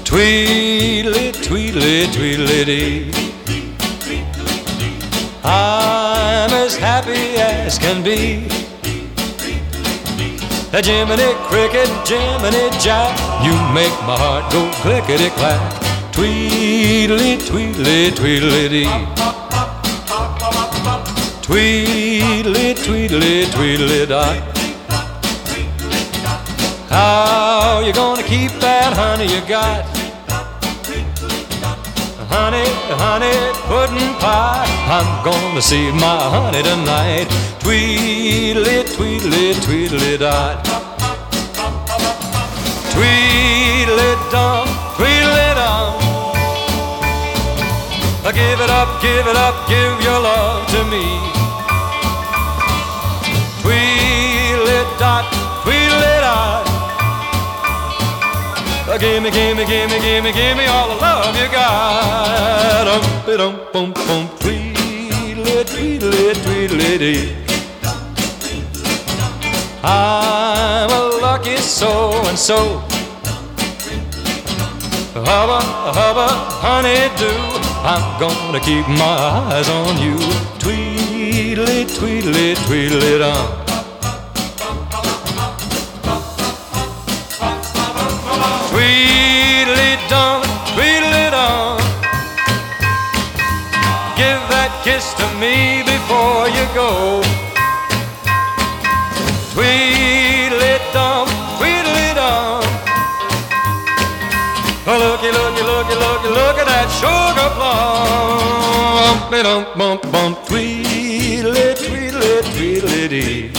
Tweedly, tweedly, tweedly-dee. I'm as happy as can be. Jiminy Cricket, Jiminy Jack, you make my heart go clickety-clack. Tweedly, tweedly, tweedly-dee. Tweedly, tweedly, tweedly-dot. How you gonna keep that honey you got? Honey, honey, pudding pie, I'm gonna see my honey tonight. Tweedly, tweedly, tweedly-dot. Tweedly-dum, tweedly-dum. Give it up, give it up, give your love to me. Tweedly-dot, tweedly-dot. Gimme, gimme, gimme, gimme, gimme all the love you got. Dum-ba-dum-bum-bum, tweedly, tweedly, tweedly-dee. I'm a lucky so-and-so. Hubba, hubba, honey-do, I'm gonna keep my eyes on you. Tweedly, tweedly, tweedly-dum. Tweedly-dum, tweedly-dum. Give that kiss to me before you go. Tweedly-dum, tweedly-dum. Looky, looky, looky, looky, look at that sugar plum. Bum-ba-dum-bum-bum, tweedly, tweedly, tweedly-dee.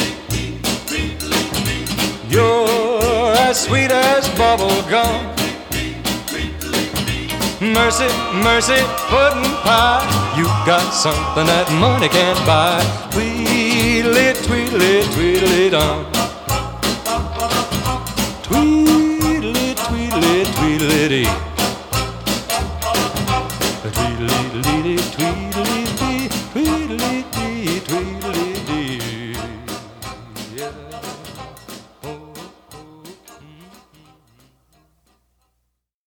You're as sweet as bubble gum. Mercy, mercy, pudding pie, you got something that money can't buy. Tweedly, tweedly, tweedly-dum. Tweedly, tweedly, tweedly-dee. Tweedly, tweedly, tweedly-dee, tweedly-dee.